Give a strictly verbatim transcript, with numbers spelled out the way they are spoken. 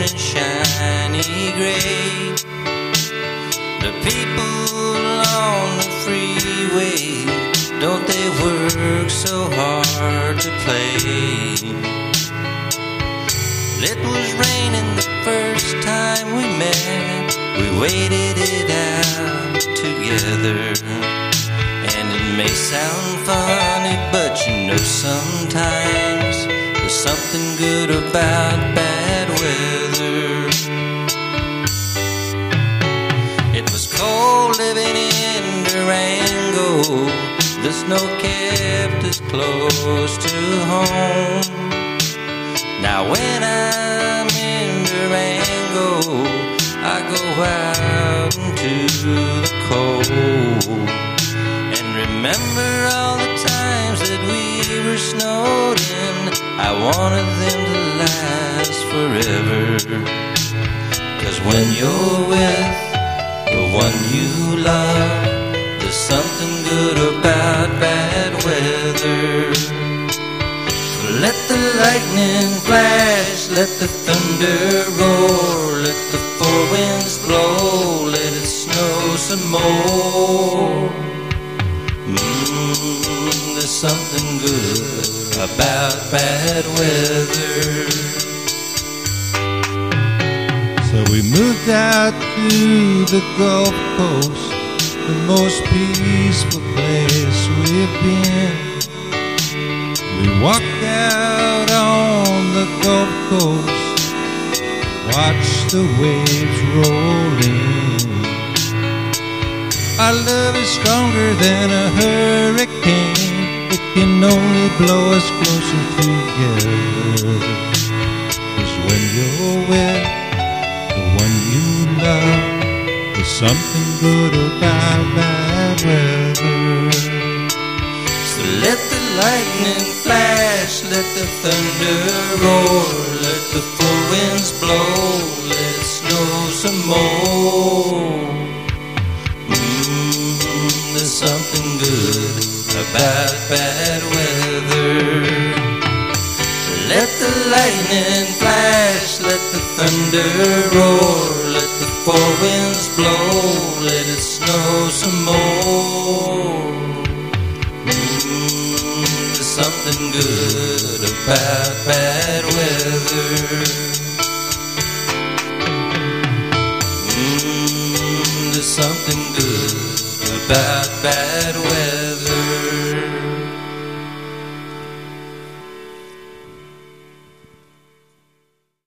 in shiny gray. The people on the freeway, don't they work so hard to play? It was raining the first time we met. We waited it out together. And it may sound funny, but you know sometimes there's something good about bad weather. It was cold living in Durango. The snow kept us close to home. Now when I'm in Durango, I go out into the cold and remember all the times that we were snowed in. I wanted them to last forever. 'Cause when you're with the one you love, there's something good about bad weather. Let the lightning flash, let the thunder roar, let the four winds blow, let it snow some more. Mmm, there's something good about bad weather. So we moved out to the Gulf Coast, the most peaceful place we've been. We walked out on the Gulf Coast, watched the waves roll in. Our love is stronger than a hurricane. It can only blow us closer together. 'Cause when you're with the one you love, there's something good about bad weather. So let the lightning flash, let the thunder roar, let the four winds blow, let it snow some more. Mmm, there's something good about bad weather. Let the lightning flash, let the thunder roar, let the four winds blow, let it snow some more. Something good about bad weather. Mmm, there's something good about bad weather.